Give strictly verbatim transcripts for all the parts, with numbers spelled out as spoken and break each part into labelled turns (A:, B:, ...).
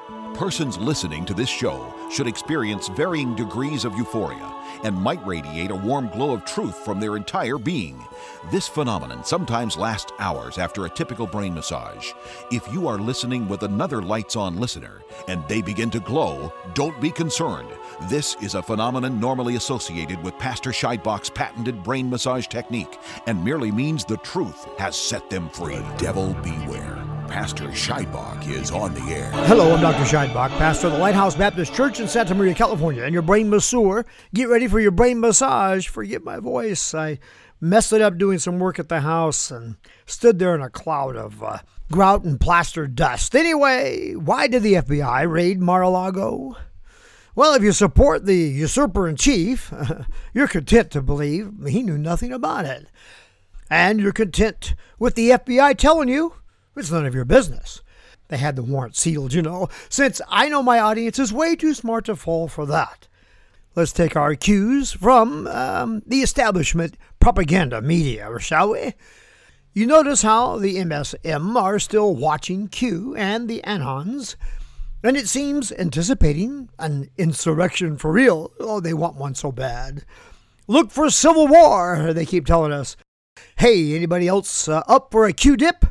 A: Persons listening to this show should experience varying degrees of euphoria and might radiate a warm glow of truth from their entire being. This phenomenon sometimes lasts hours after a typical brain massage. If you are listening with another lights-on listener and they begin to glow, don't be concerned. This is a phenomenon normally associated with Pastor Scheidbach's patented brain massage technique and merely means the truth has set them free. The devil beware. Pastor Scheidbach is on the air.
B: Hello, I'm Doctor Scheidbach, pastor of the Lighthouse Baptist Church in Santa Maria, California, and your brain masseur. Get ready for your brain massage. Forgive my voice. I messed it up doing some work at the house and stood there in a cloud of uh, grout and plaster dust. Anyway, why did the F B I raid Mar-a-Lago? Well, if you support the usurper-in-chief, you're content to believe he knew nothing about it. And you're content with the F B I telling you it's none of your business. They had the warrant sealed, you know, since I know my audience is way too smart to fall for that. Let's take our cues from um, the establishment propaganda media, shall we? You notice how the M S M are still watching Q and the Anons, and it seems anticipating an insurrection for real. Oh, they want one so bad. Look for civil war, they keep telling us. Hey, anybody else uh, up for a Q-dip?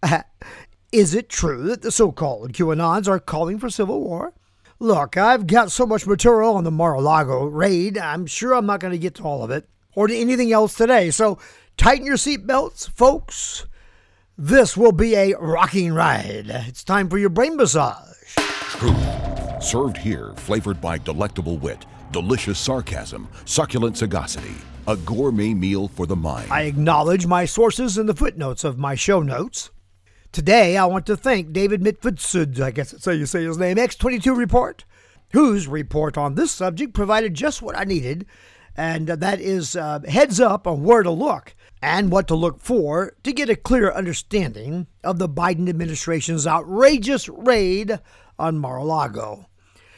B: Is it true that the so-called QAnons are calling for civil war? Look, I've got so much material on the Mar-a-Lago raid, I'm sure I'm not going to get to all of it, or to anything else today, so tighten your seatbelts, folks. This will be a rocking ride. It's time for your brain massage.
A: Truth, served here, flavored by delectable wit, delicious sarcasm, succulent sagacity, a gourmet meal for the mind.
B: I acknowledge my sources in the footnotes of my show notes. Today, I want to thank David Mitfutsud, I guess that's how you say his name, X twenty-two Report, whose report on this subject provided just what I needed, and that is uh, heads up on where to look and what to look for to get a clear understanding of the Biden administration's outrageous raid on Mar-a-Lago.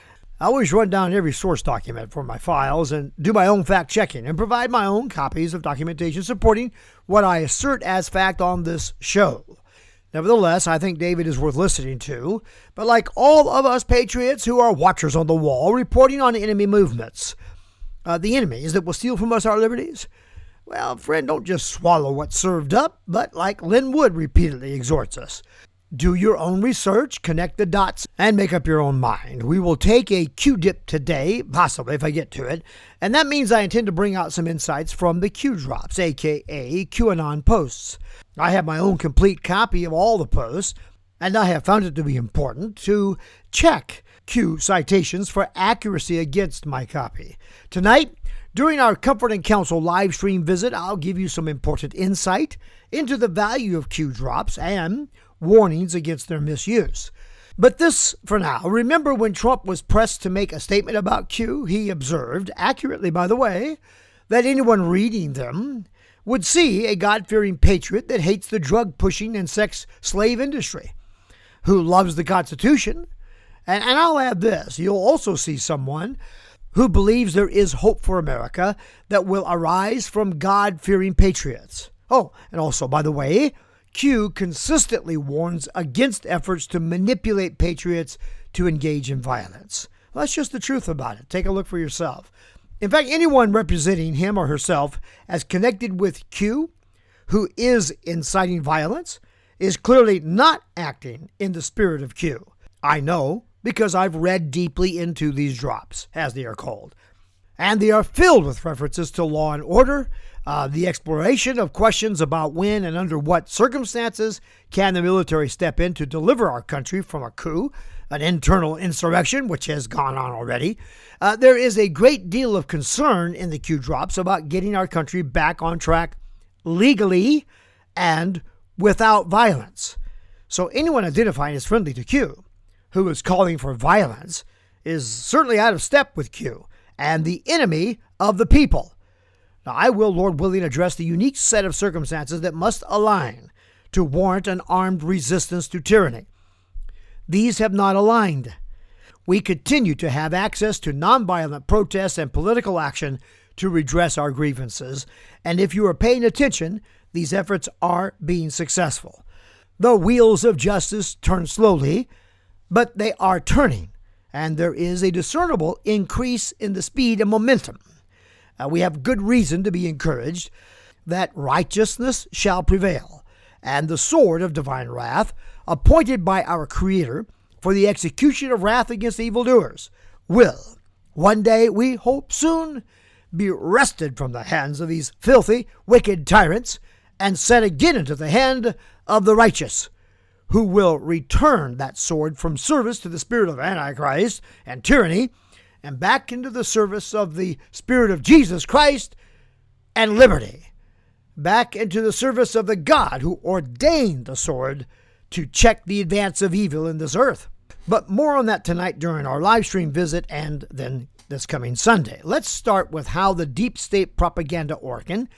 B: I always run down every source document for my files and do my own fact-checking and provide my own copies of documentation supporting what I assert as fact on this show. Nevertheless, I think David is worth listening to, but like all of us patriots who are watchers on the wall reporting on enemy movements, uh, the enemies that will steal from us our liberties, well, friend, don't just swallow what's served up, but like Lynn Wood repeatedly exhorts us, do your own research, connect the dots, and make up your own mind. We will take a Q-dip today, possibly if I get to it, and that means I intend to bring out some insights from the Q-drops, aka QAnon posts. I have my own complete copy of all the posts, and I have found it to be important to check Q citations for accuracy against my copy. Tonight, during our Comfort and Counsel live stream visit, I'll give you some important insight into the value of Q-drops and warnings against their misuse. But this for now. Remember when Trump was pressed to make a statement about Q, he observed, accurately by the way, that anyone reading them would see a God-fearing patriot that hates the drug-pushing and sex-slave industry, who loves the Constitution, and, and I'll add this, you'll also see someone who believes there is hope for America that will arise from God-fearing patriots. Oh, and also, by the way, Q consistently warns against efforts to manipulate patriots to engage in violence. Well, that's just the truth about it. Take a look for yourself. In fact, anyone representing him or herself as connected with Q, who is inciting violence, is clearly not acting in the spirit of Q. I know because I've read deeply into these drops, as they are called. And they are filled with references to law and order, uh, the exploration of questions about when and under what circumstances can the military step in to deliver our country from a coup, an internal insurrection, which has gone on already. Uh, there is a great deal of concern in the Q drops about getting our country back on track legally and without violence. So anyone identifying as friendly to Q, who is calling for violence, is certainly out of step with Q and the enemy of the people. Now, I will, Lord willing, address the unique set of circumstances that must align to warrant an armed resistance to tyranny. These have not aligned. We continue to have access to nonviolent protests and political action to redress our grievances, and if you are paying attention, these efforts are being successful. The wheels of justice turn slowly, but they are turning, and there is a discernible increase in the speed and momentum. Uh, we have good reason to be encouraged that righteousness shall prevail, and the sword of divine wrath, appointed by our Creator for the execution of wrath against evildoers, will, one day, we hope soon, be wrested from the hands of these filthy, wicked tyrants, and set again into the hand of the righteous, who will return that sword from service to the spirit of Antichrist and tyranny, and back into the service of the Spirit of Jesus Christ and liberty, back into the service of the God who ordained the sword to check the advance of evil in this earth. But more on that tonight during our live stream visit and then this coming Sunday. Let's start with how the Deep State Propaganda Organ,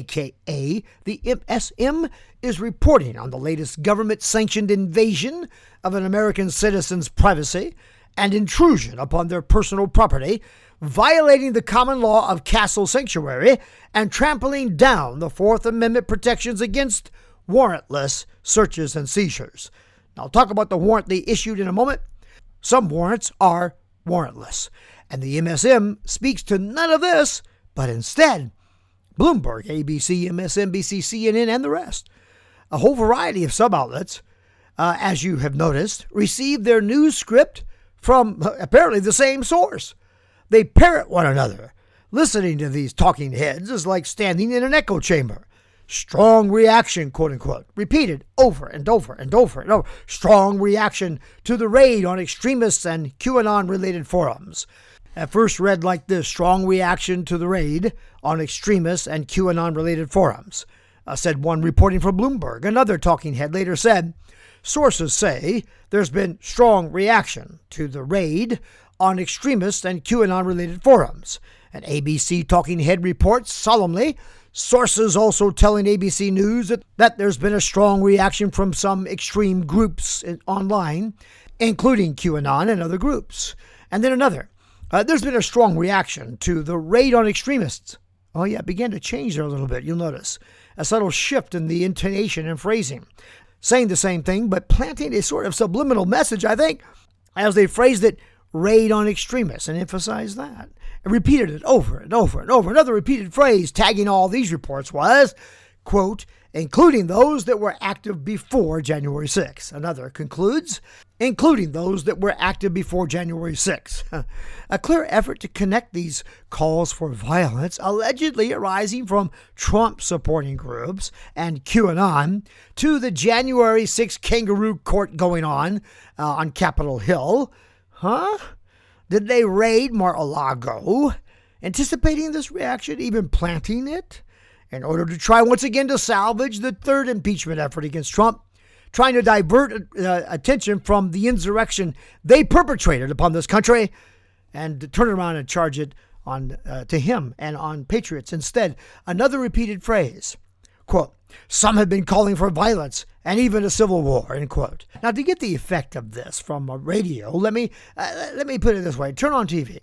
B: aka the M S M, is reporting on the latest government-sanctioned invasion of an American citizen's privacy and intrusion upon their personal property, violating the common law of castle sanctuary and trampling down the Fourth Amendment protections against warrantless searches and seizures. Now, I'll talk about the warrant they issued in a moment. Some warrants are warrantless, and the M S M speaks to none of this, but instead, Bloomberg, A B C, M S N B C, C N N, and the rest, a whole variety of sub-outlets, uh, as you have noticed, received their news script from uh, apparently the same source. They parrot one another. Listening to these talking heads is like standing in an echo chamber. Strong reaction, quote unquote, repeated over and over and over and over. Strong reaction to the raid on extremists and QAnon-related forums. At first read like this: strong reaction to the raid on extremists and QAnon-related forums, uh, said one reporting from Bloomberg. Another talking head later said, sources say there's been strong reaction to the raid on extremists and QAnon-related forums. An A B C talking head reports solemnly, sources also telling A B C News that, that there's been a strong reaction from some extreme groups in, online, including QAnon and other groups. And then another, uh, there's been a strong reaction to the raid on extremists. Oh yeah, it began to change there a little bit, you'll notice. A subtle shift in the intonation and phrasing. Saying the same thing, but planting a sort of subliminal message, I think, as they phrased it, raid on extremists, and emphasized that. And repeated it over and over and over. Another repeated phrase tagging all these reports was, quote, including those that were active before January sixth. Another concludes, including those that were active before January sixth. A clear effort to connect these calls for violence, allegedly arising from Trump-supporting groups and QAnon, to the January sixth kangaroo court going on uh, on Capitol Hill. Huh? Did they raid Mar-a-Lago, anticipating this reaction, even planting it, in order to try once again to salvage the third impeachment effort against Trump, trying to divert uh, attention from the insurrection they perpetrated upon this country and to turn around and charge it on uh, to him and on patriots instead? Another repeated phrase, quote, some have been calling for violence and even a civil war, end quote. Now, to get the effect of this from a radio, let me uh, let me put it this way. Turn on T V.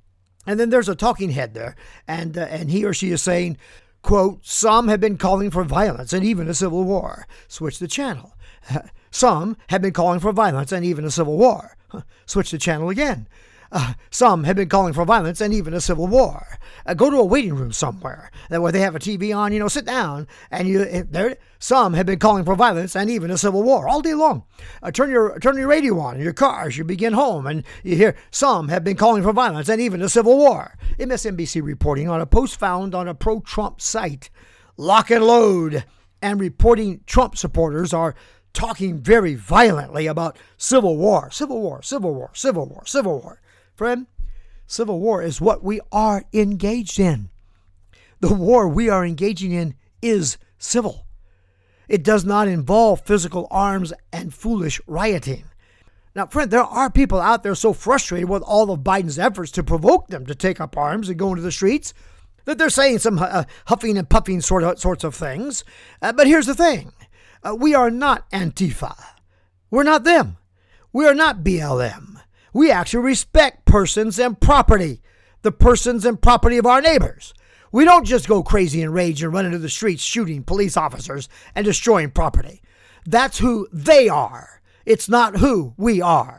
B: And then there's a talking head there, and uh, and he or she is saying, quote, some have been calling for violence and even a civil war. Switch the channel. Some have been calling for violence and even a civil war. Switch the channel again. Uh, some have been calling for violence and even a civil war. Uh, go to a waiting room somewhere where they have a T V on, you know, sit down, and you there. Some have been calling for violence and even a civil war all day long. Uh, turn your turn your radio on in your car as you begin home, and you hear some have been calling for violence and even a civil war. M S N B C reporting on a post found on a pro-Trump site, Lock and Load, and reporting Trump supporters are talking very violently about civil war, civil war, civil war, civil war, civil war. Friend, civil war is what we are engaged in. The war we are engaging in is civil. It does not involve physical arms and foolish rioting. Now, friend, there are people out there so frustrated with all of Biden's efforts to provoke them to take up arms and go into the streets that they're saying some uh, huffing and puffing sort of sorts of things. Uh, but here's the thing. Uh, we are not Antifa. We're not them. We are not B L M. We actually respect persons and property, the persons and property of our neighbors. We don't just go crazy and rage and run into the streets shooting police officers and destroying property. That's who they are. It's not who we are.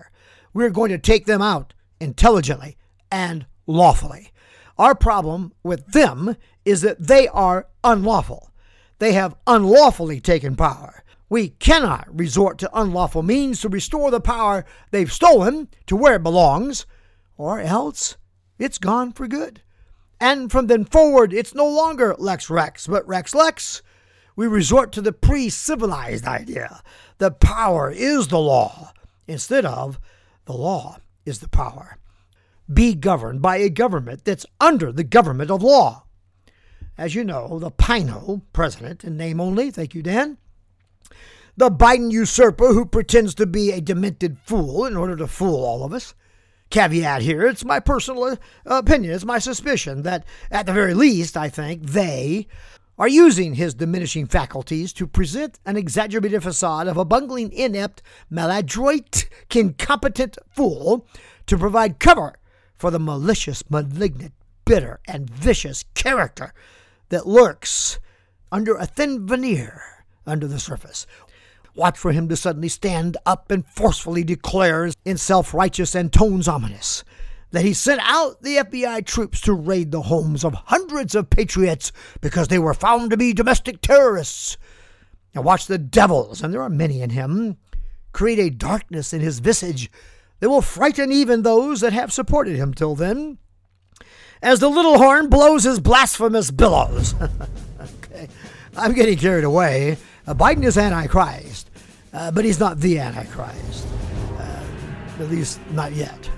B: we're going to take them out intelligently and lawfully. Our problem with them is that they are unlawful. They have unlawfully taken power. We cannot resort to unlawful means to restore the power they've stolen to where it belongs, or else it's gone for good. And from then forward, it's no longer Lex Rex, but Rex Lex. We resort to the pre-civilized idea. The power is the law, instead of the law is the power. Be governed by a government that's under the government of law. As you know, the Pino president, in name only, thank you, Dan, the Biden usurper who pretends to be a demented fool in order to fool all of us. Caveat here, it's my personal opinion, it's my suspicion that at the very least, I think, they are using his diminishing faculties to present an exaggerated facade of a bungling, inept, maladroit, incompetent fool to provide cover for the malicious, malignant, bitter, and vicious character that lurks under a thin veneer under the surface. Watch for him to suddenly stand up and forcefully declare in self-righteous and tones ominous that he sent out the F B I troops to raid the homes of hundreds of patriots because they were found to be domestic terrorists. Now watch the devils, and there are many in him, create a darkness in his visage that will frighten even those that have supported him till then, as the little horn blows his blasphemous billows. Okay, I'm getting carried away. Uh, Biden is Antichrist, uh, but he's not the Antichrist, uh, at least not yet.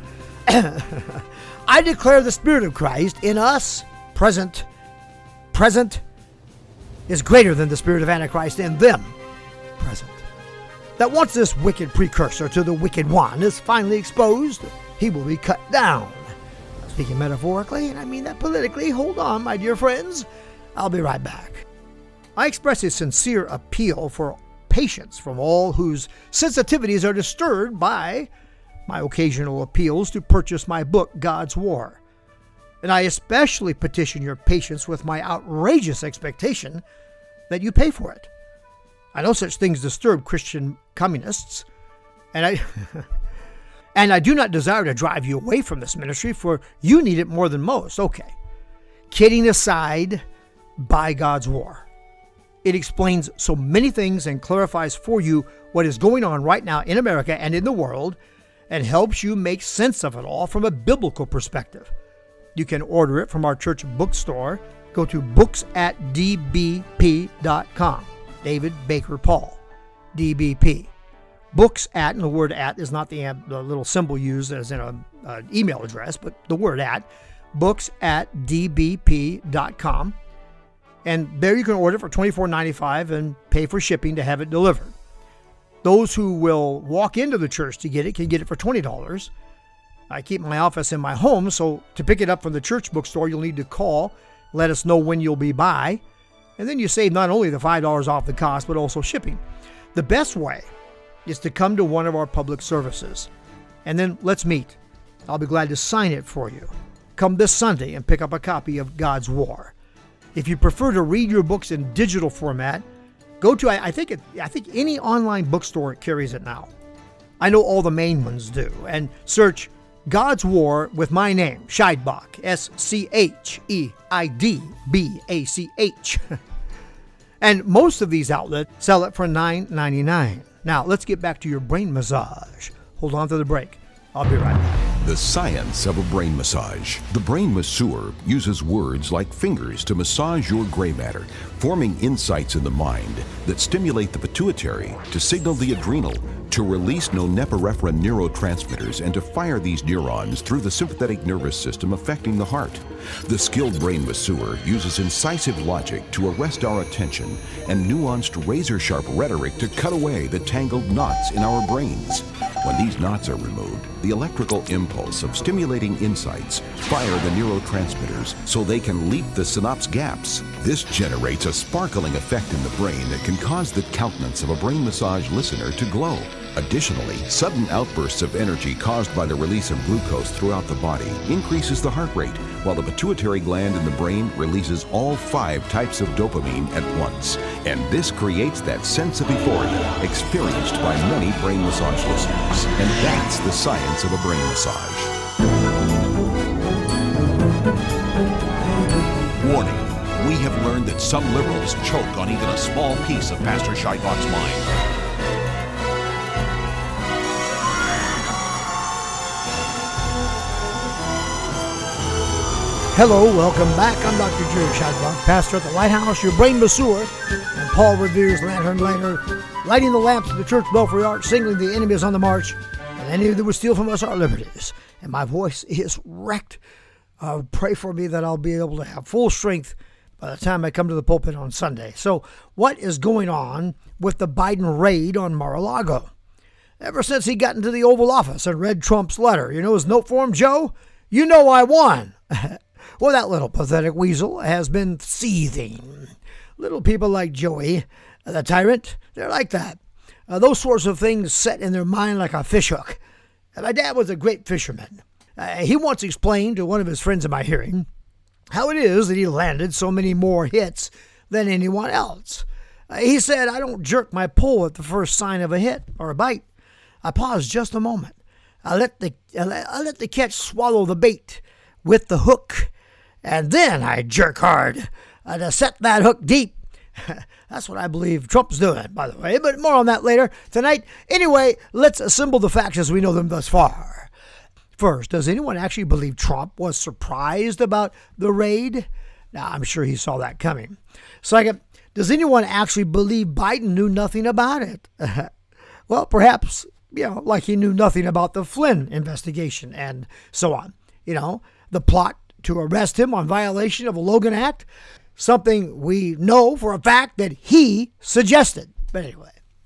B: I declare the Spirit of Christ in us, present, present, is greater than the spirit of Antichrist in them, present. That once this wicked precursor to the wicked one is finally exposed, he will be cut down. Speaking metaphorically, and I mean that politically, hold on, my dear friends. I'll be right back. I express a sincere appeal for patience from all whose sensitivities are disturbed by my occasional appeals to purchase my book, God's War. And I especially petition your patience with my outrageous expectation that you pay for it. I know such things disturb Christian communists, and I and I do not desire to drive you away from this ministry, for you need it more than most. Okay. Kidding aside, buy God's War. It explains so many things and clarifies for you what is going on right now in America and in the world, and helps you make sense of it all from a biblical perspective. You can order it from our church bookstore. Go to books at d b p dot com. David Baker Paul, D B P. Books at, and the word at is not the, the little symbol used as in an email address, but the word at, books at d b p dot com. And there you can order it for twenty-four ninety-five and pay for shipping to have it delivered. Those who will walk into the church to get it can get it for twenty dollars. I keep my office in my home, so to pick it up from the church bookstore, you'll need to call, let us know when you'll be by, and then you save not only the five dollars off the cost, but also shipping. The best way is to come to one of our public services, and then let's meet. I'll be glad to sign it for you. Come this Sunday and pick up a copy of God's War. If you prefer to read your books in digital format, go to, I think it, I think any online bookstore carries it now. I know all the main ones do. And search God's War with my name, Scheidbach, S C H E I D B A C H. And most of these outlets sell it for nine ninety-nine. Now, let's get back to your brain massage. Hold on to the break. I'll be right back.
A: The science of a brain massage. The brain masseur uses words like fingers to massage your gray matter, forming insights in the mind that stimulate the pituitary to signal the adrenal to release norepinephrine neurotransmitters and to fire these neurons through the sympathetic nervous system affecting the heart. The skilled brain masseur uses incisive logic to arrest our attention and nuanced razor-sharp rhetoric to cut away the tangled knots in our brains. When these knots are removed, the electrical impulse of stimulating insights fire the neurotransmitters so they can leap the synapse gaps. This generates a sparkling effect in the brain that can cause the countenance of a brain massage listener to glow. Additionally, sudden outbursts of energy caused by the release of glucose throughout the body increases the heart rate, while the pituitary gland in the brain releases all five types of dopamine at once. And this creates that sense of euphoria experienced by many brain massage listeners. And that's the science of a brain massage. Warning. We have learned that some liberals choke on even a small piece of Pastor Scheidbach's mind.
B: Hello, welcome back. I'm Doctor Jerry Scheidbach, pastor at the Lighthouse, your brain masseur, and Paul Revere's lantern lighter, lighting the lamps of the church belfry arch, signaling the enemy is on the march, and any that would steal from us our liberties. And my voice is wrecked. Uh, pray for me that I'll be able to have full strength by the time I come to the pulpit on Sunday. So, what is going on with the Biden raid on Mar-a-Lago? Ever since he got into the Oval Office and read Trump's letter, you know his note for him, Joe? You know I won. Well, that little pathetic weasel has been seething. Little people like Joey, the tyrant, they're like that. Uh, those sorts of things set in their mind like a fishhook. And my dad was a great fisherman. Uh, he once explained to one of his friends in my hearing how it is that he landed so many more hits than anyone else. Uh, he said, I don't jerk my pole at the first sign of a hit or a bite. I pause just a moment. I let the, I let, I let the catch swallow the bait with the hook, and then I jerk hard uh, to set that hook deep. That's what I believe Trump's doing, by the way, but more on that later tonight. Anyway, let's assemble the facts as we know them thus far. First, does anyone actually believe Trump was surprised about the raid? Now, I'm sure he saw that coming. Second, does anyone actually believe Biden knew nothing about it? Well, perhaps, you know, like he knew nothing about the Flynn investigation and so on. You know, the plot to arrest him on violation of the Logan Act, something we know for a fact that he suggested. But anyway.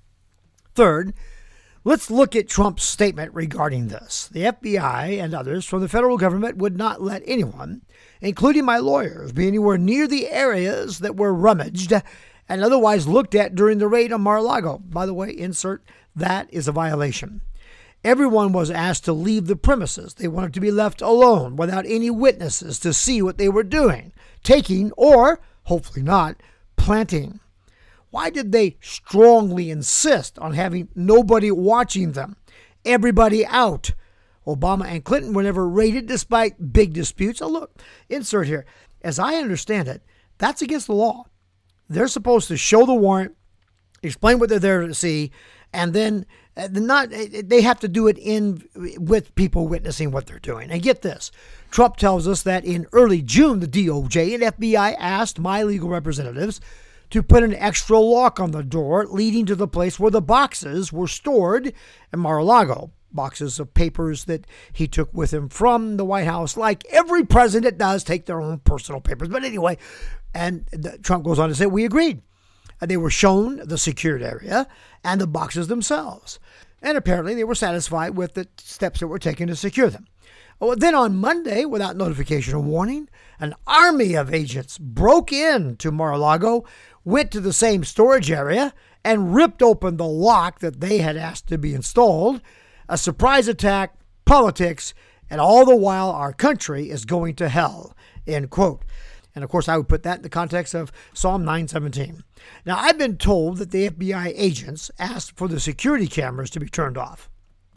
B: Third, let's look at Trump's statement regarding this. The F B I and others from the federal government would not let anyone, including my lawyers, be anywhere near the areas that were rummaged and otherwise looked at during the raid on Mar-a-Lago. By the way, insert, that is a violation. Everyone was asked to leave the premises. They wanted to be left alone without any witnesses to see what they were doing, taking, or, hopefully not, planting. Why did they strongly insist on having nobody watching them? Everybody out. Obama and Clinton were never raided despite big disputes. Oh, look, insert here. As I understand it, that's against the law. They're supposed to show the warrant, explain what they're there to see, and then not they have to do it in with people witnessing what they're doing. And get this, Trump tells us that in early June, the D O J and F B I asked my legal representatives to put an extra lock on the door leading to the place where the boxes were stored in Mar-a-Lago. Boxes of papers that he took with him from the White House, like every president does take their own personal papers. But anyway, and the, Trump goes on to say, we agreed. They were shown the secured area and the boxes themselves. And apparently they were satisfied with the steps that were taken to secure them. Well, then on Monday, without notification or warning, an army of agents broke into Mar-a-Lago, went to the same storage area, and ripped open the lock that they had asked to be installed. A surprise attack, politics, and all the while our country is going to hell, end quote. And of course, I would put that in the context of Psalm nine seventeen. Now, I've been told that the F B I agents asked for the security cameras to be turned off.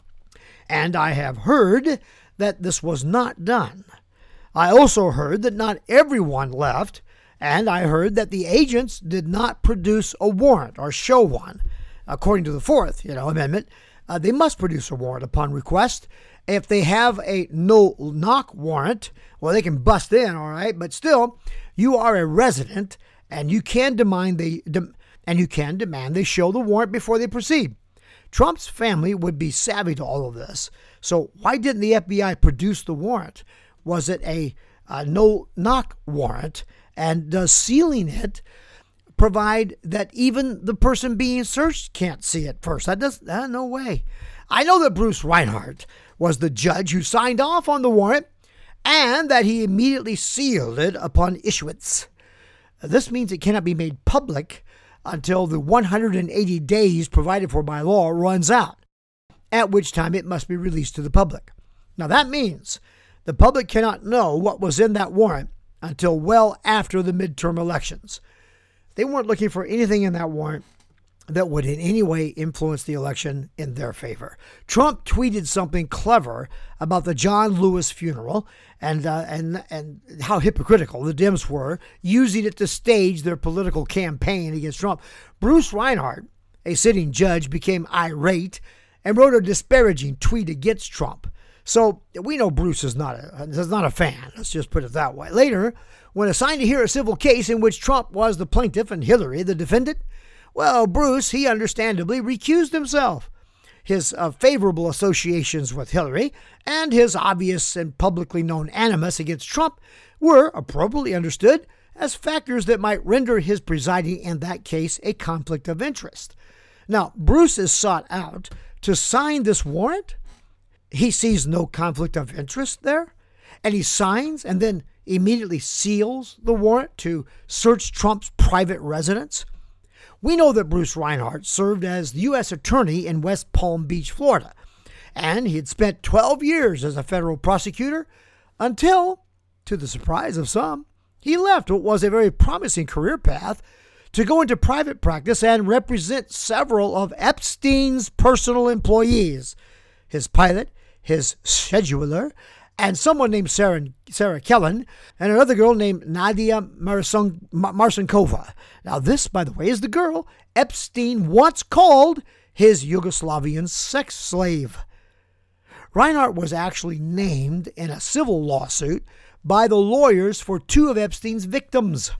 B: And I have heard that this was not done. I also heard that not everyone left, and I heard that the agents did not produce a warrant or show one. According to the Fourth, you know, Amendment, uh, they must produce a warrant upon request. If they have a no-knock warrant, well, they can bust in, all right, but still, you are a resident, and you can demand they de- and you can demand they show the warrant before they proceed. Trump's family would be savvy to all of this. So why didn't the F B I produce the warrant? Was it a, a no-knock warrant? And does sealing it provide that even the person being searched can't see it first? That does uh, no way. I know that Bruce Reinhart was the judge who signed off on the warrant and that he immediately sealed it upon issuance. This means it cannot be made public until the one hundred eighty days provided for by law runs out. at which time it must be released to the public. Now that means the public cannot know what was in that warrant until well after the midterm elections. They weren't looking for anything in that warrant that would in any way influence the election in their favor. Trump tweeted something clever about the John Lewis funeral and uh, and and how hypocritical the Dems were, using it to stage their political campaign against Trump. Bruce Reinhart, a sitting judge, became irate and wrote a disparaging tweet against Trump. So we know Bruce is not a, is not a fan. Let's just put it that way. Later, when assigned to hear a civil case in which Trump was the plaintiff and Hillary the defendant, well, Bruce, he understandably recused himself. His uh, favorable associations with Hillary and his obvious and publicly known animus against Trump were appropriately understood as factors that might render his presiding in that case a conflict of interest. Now, Bruce is sought out to sign this warrant. He sees no conflict of interest there, and he signs and then immediately seals the warrant to search Trump's private residence. We know that Bruce Reinhart served as the U S attorney in West Palm Beach, Florida, and he had spent twelve years as a federal prosecutor until, to the surprise of some, he left what was a very promising career path to go into private practice and represent several of Epstein's personal employees, his pilot, his scheduler, and someone named Sarah, Sarah Kellen, and another girl named Nadia Marson, Marcinkova. Now this, by the way, is the girl Epstein once called his Yugoslavian sex slave. Reinhart was actually named in a civil lawsuit by the lawyers for two of Epstein's victims.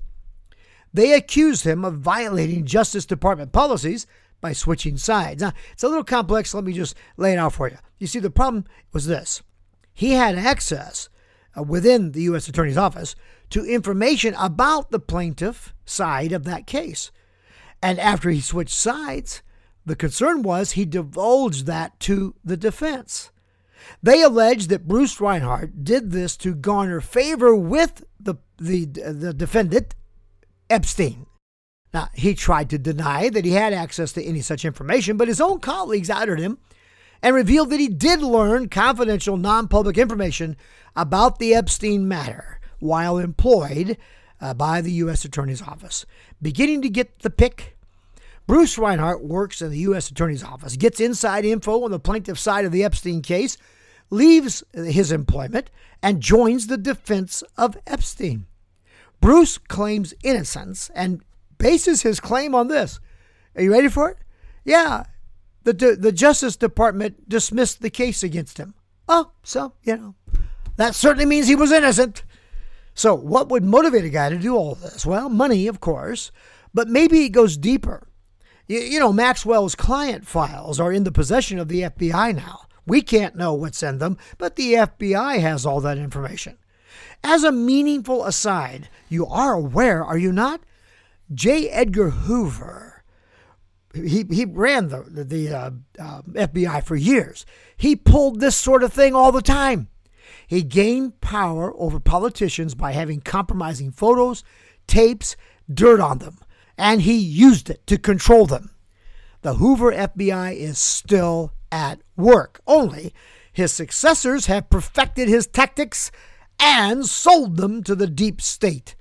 B: They accused him of violating Justice Department policies by switching sides. Now, it's a little complex. Let me just lay it out for you. You see, the problem was this. He had access uh, within the U S Attorney's Office to information about the plaintiff side of that case. And after he switched sides, the concern was he divulged that to the defense. They alleged that Bruce Reinhart did this to garner favor with the, the, the defendant, Epstein. Now, he tried to deny that he had access to any such information, but his own colleagues outed him and revealed that he did learn confidential, non-public information about the Epstein matter while employed uh, by the U S Attorney's Office. Beginning to get the pick, Bruce Reinhart works in the U S Attorney's Office, gets inside info on the plaintiff's side of the Epstein case, leaves his employment, and joins the defense of Epstein. Bruce claims innocence and bases his claim on this. Are you ready for it? Yeah. The, the Justice Department dismissed the case against him. Oh, so, you know, that certainly means he was innocent. So what would motivate a guy to do all this? Well, money, of course, but maybe it goes deeper. You, you know, Maxwell's client files are in the possession of the F B I now. We can't know what's in them, but the F B I has all that information. As a meaningful aside, you are aware, are you not? J. Edgar Hoover, He he ran the the uh, uh, F B I for years. He pulled this sort of thing all the time. He gained power over politicians by having compromising photos, tapes, dirt on them, and he used it to control them. The Hoover F B I is still at work. Only his successors have perfected his tactics and sold them to the deep state.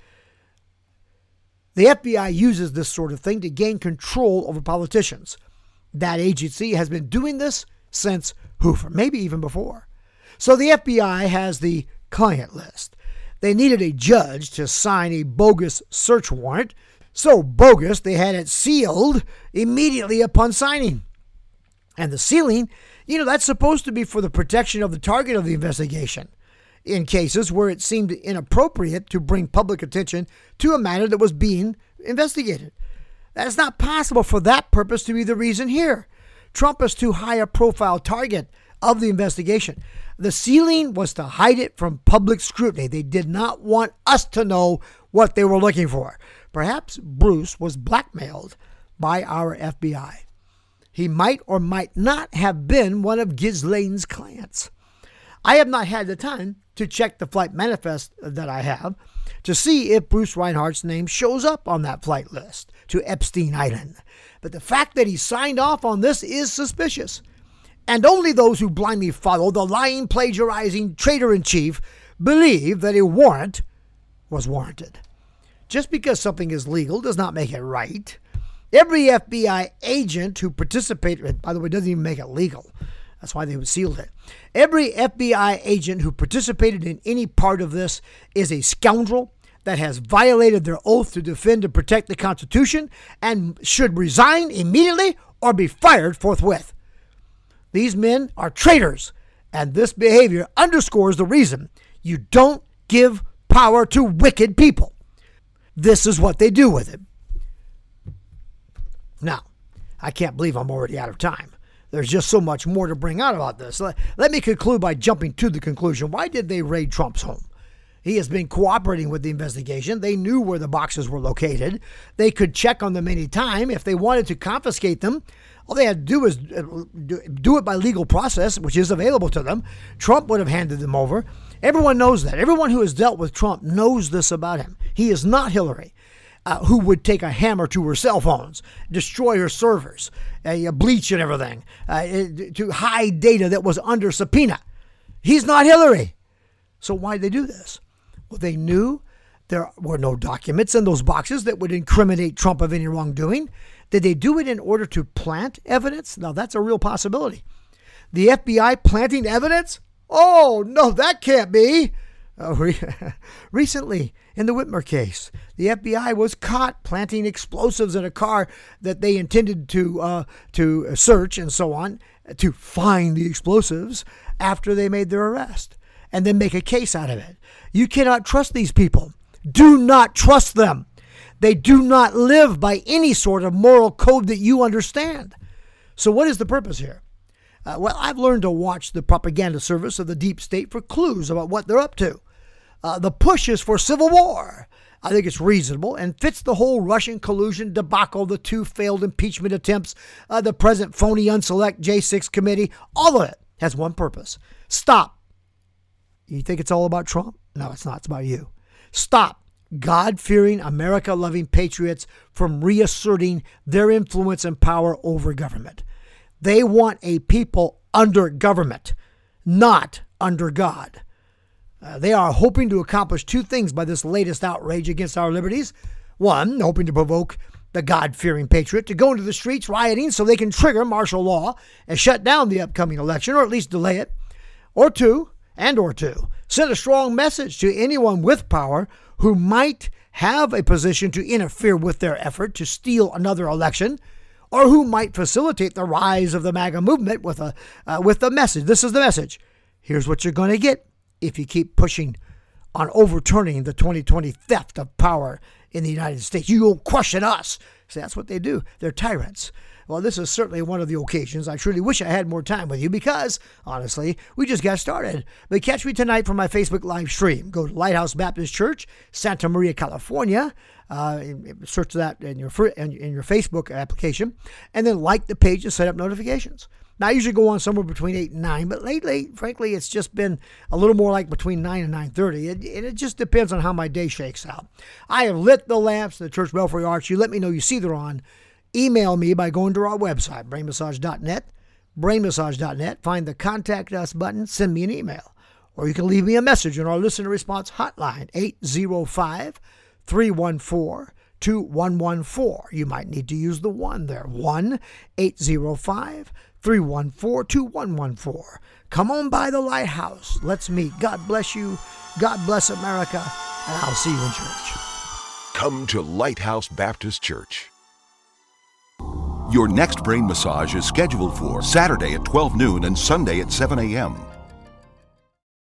B: The F B I uses this sort of thing to gain control over politicians. That agency has been doing this since Hoover, maybe even before. So the F B I has the client list. They needed a judge to sign a bogus search warrant, so bogus they had it sealed immediately upon signing. And the sealing, you know, that's supposed to be for the protection of the target of the investigation, in cases where it seemed inappropriate to bring public attention to a matter that was being investigated. That's not possible for that purpose to be the reason here. Trump is too high a profile target of the investigation. The sealing was to hide it from public scrutiny. They did not want us to know what they were looking for. Perhaps Bruce was blackmailed by our F B I. He might or might not have been one of Ghislaine's clients. I have not had the time to check the flight manifest that I have to see if Bruce Reinhart's name shows up on that flight list to Epstein Island. But the fact that he signed off on this is suspicious. And only those who blindly follow the lying, plagiarizing traitor-in-chief believe that a warrant was warranted. Just because something is legal does not make it right. Every F B I agent who participated, by the way, doesn't even make it legal. That's why they sealed it. Every F B I agent who participated in any part of this is a scoundrel that has violated their oath to defend and protect the Constitution and should resign immediately or be fired forthwith. These men are traitors, and this behavior underscores the reason you don't give power to wicked people. This is what they do with it. Now, I can't believe I'm already out of time. There's just so much more to bring out about this. Let, let me conclude by jumping to the conclusion. Why did they raid Trump's home? He has been cooperating with the investigation. They knew where the boxes were located. They could check on them any time. If they wanted to confiscate them, all they had to do was do it by legal process, which is available to them. Trump would have handed them over. Everyone knows that. Everyone who has dealt with Trump knows this about him. He is not Hillary, uh, who would take a hammer to her cell phones, destroy her servers, uh, bleach and everything, uh, to hide data that was under subpoena. He's not Hillary. So why did they do this? Well, they knew there were no documents in those boxes that would incriminate Trump of any wrongdoing. Did they do it in order to plant evidence? Now, that's a real possibility. The F B I planting evidence? Oh, no, that can't be. Uh, re- recently, in the Whitmer case, the F B I was caught planting explosives in a car that they intended to uh, to search and so on, to find the explosives after they made their arrest and then make a case out of it. You cannot trust these people. Do not trust them. They do not live by any sort of moral code that you understand. So what is the purpose here? Uh, well, I've learned to watch the propaganda service of the deep state for clues about what they're up to. Uh, the push is for civil war. I think it's reasonable and fits the whole Russian collusion debacle, the two failed impeachment attempts, uh, the present phony unselect J six committee. All of it has one purpose. Stop. You think it's all about Trump? No, it's not. It's about you. Stop God-fearing, America-loving patriots from reasserting their influence and power over government. They want a people under government, not under God. Uh, they are hoping to accomplish two things by this latest outrage against our liberties. One, hoping to provoke the God-fearing patriot to go into the streets rioting so they can trigger martial law and shut down the upcoming election, or at least delay it. Or two, and or two, send a strong message to anyone with power who might have a position to interfere with their effort to steal another election, or who might facilitate the rise of the MAGA movement with a uh, with the message. This is the message. Here's what you're going to get if you keep pushing on overturning the twenty twenty theft of power in the United States. You will question us. So that's what they do. They're tyrants. Well, this is certainly one of the occasions. I truly wish I had more time with you because, honestly, we just got started. But catch me tonight for my Facebook live stream. Go to Lighthouse Baptist Church, Santa Maria, California. Uh, search that in your in your Facebook application, and then like the page and set up notifications. Now, I usually go on somewhere between eight and nine, but lately, frankly, it's just been a little more like between nine and nine thirty, and it just depends on how my day shakes out. I have lit the lamps in the Church Belfry Arch. You let me know you see they're on. Email me by going to our website, brain massage dot net, brain massage dot net. Find the Contact Us button, send me an email. Or you can leave me a message on our listener response hotline, eight zero five, three one four, two one one four. You might need to use the one there, one eight zero five, three one four, two one one four. Come on by the Lighthouse. Let's meet. God bless you. God bless America. And I'll see you in church.
A: Come to Lighthouse Baptist Church. Your next brain massage is scheduled for Saturday at twelve noon and Sunday at seven a.m.